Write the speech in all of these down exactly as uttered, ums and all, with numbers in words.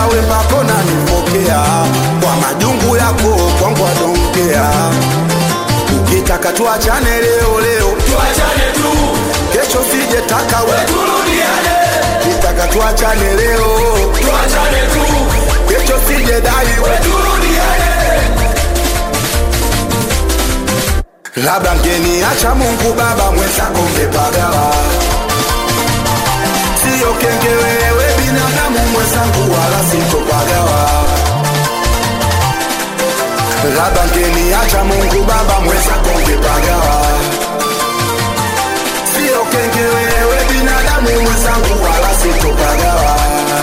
hata we makona nipokea. Kwa majungu yako kwangu adonkea. Ukitaka tuachane leo leo, tuachane tu. Kesho sije taka we turudiane. Ukitaka tuachane leo, tuachane tu. Kesho sije dai we turudiane. Labda mgeni acha Mungu Baba mwenzako ngepagawa. Sio kenge wewe binadamu mwenzangu wala sitopagawa. Labda mgeni acha Mungu Baba mwenzako ngepagawa. Sio kenge wewe binadamu mwenzangu wala sitopagawa.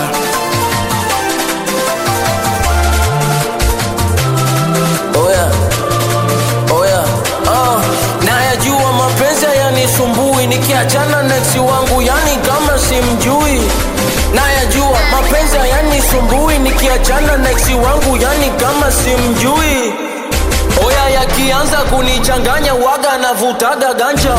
Oya, oya, ah, nayajua mapenzi yanisumbui, nikiachana na ex wangu yani kama simjui. Nayajua mapenzi yanisumbui, nikiachana na ex wangu yani kama simjui. Oya, yakianza kunichanganya waga navutaga ganja.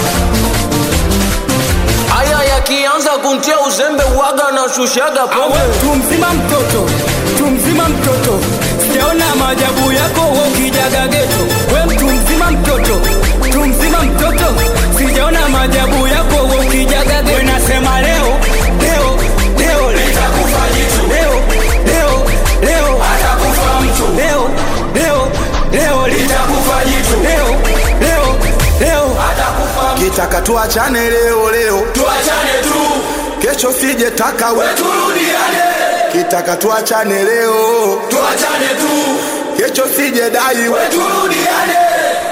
Aya, yakianza kuntia uzembe waga na shushaga pombe. Tumzima mtoto, tumzima mtoto, sijaona maajabu yako ukijaga geto. We mtu mzima mtoto, tumzima mtoto, sijaona maajabu yako ukijaga geto. We nasema leo, leo, leo Nitakufa jitu. leo, leo, leo Atakufa mtu. leo, leo, leo Nitakufa jitu. leo, leo, leo Atakufa mtu. Kitaka tuachane leo leo, Tuachane tu. kesho sije taka we turudiane. Kitaka tuachane leo, Tuachane tu. kesho sije dai we turudiane.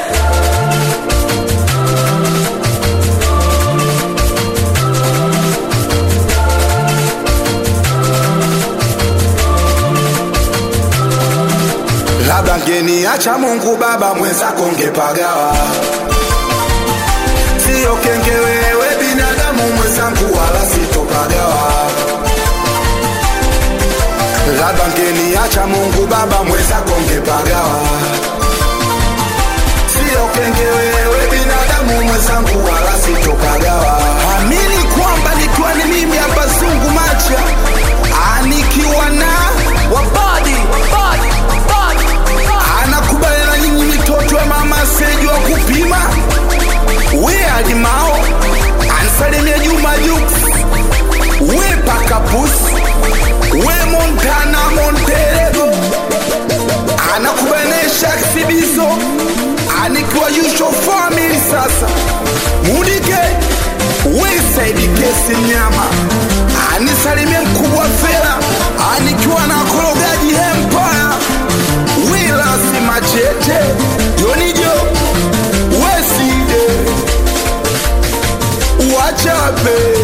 Labda mgeni acha Mungu Baba mwenzako ngepagawa. Sio kenge wewe binadamu mwenzangu wala sitopagawa. Labda mgeni acha Mungu Baba mwenzako ngepagawa. Sio kenge wewe binadamu mwenzangu wala sitopagawa. Amini kwamba nikiwa ni mimi hapa Zungu Macha, anikiwa na Wabadi, wabadi, wabadi, wabadi. anakubaliana nyinyi mitoto wa mama Seju wa kupima. We Alimao ansalimia Juma Jux. We Pakapus. We Montana Monterego anakubanisha Sibizo anikiwa Yusho Family. Sasa Mudike we Saidi Kesi Nyama anisalimia mkubwa Fela anikiwa na Korogaji Empire. Wilasi Machete Yonijo Weside Wachape.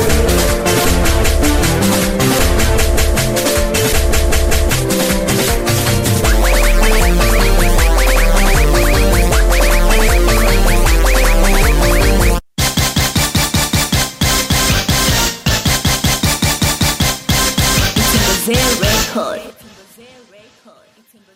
It's in the Record. It's in the Record. It's in the